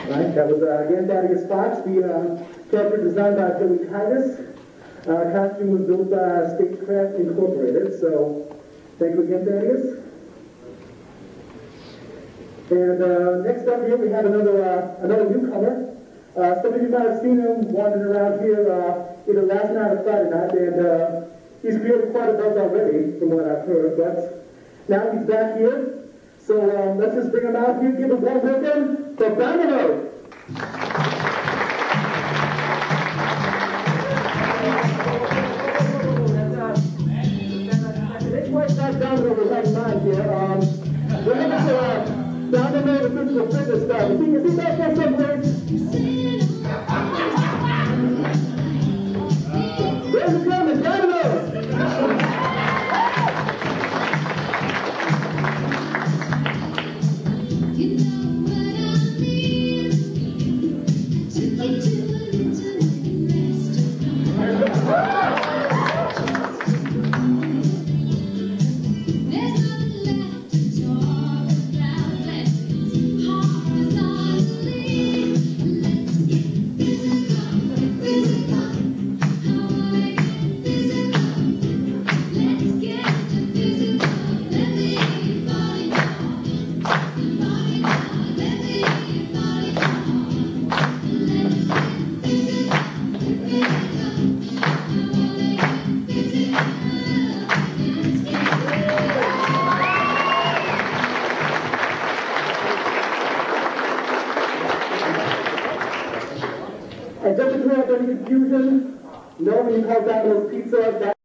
Right, that was again Thaddeus Fox, the character designed by Billy Titus. Costume was built by Statecraft Incorporated, so thank you again, Thaddeus. And next up here we have another newcomer. Some of you might have seen him wandering around here either last night or Friday night, and he's created quite a buzz already, from what I've heard, but now he's back here. So let's just bring him out here, give a warm welcome to Domino. It's quite not Domino we have in mind here. We're looking for Domino, the physical fitness stuff. Is he back there somewhere? Where's he coming? Domino! And just to clear up any confusion, no, when you call Domino's Pizza,